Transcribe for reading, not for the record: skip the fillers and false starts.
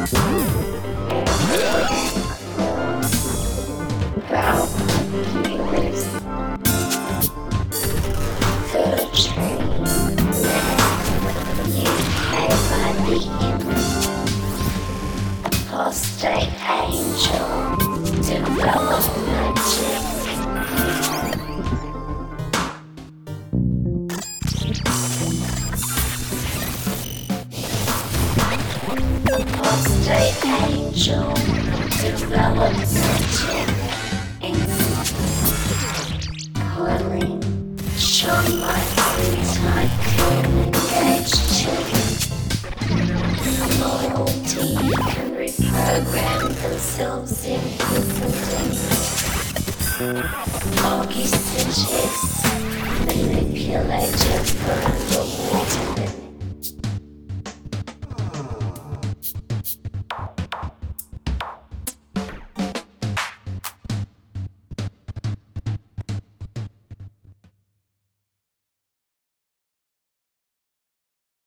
Apostate angel, develop magic. Apostate angel, develop magic. Coiling, shone like tycoon engaged children. Loyalty can reprogram themselves implicitly. Foggy suggest manipulator for underwater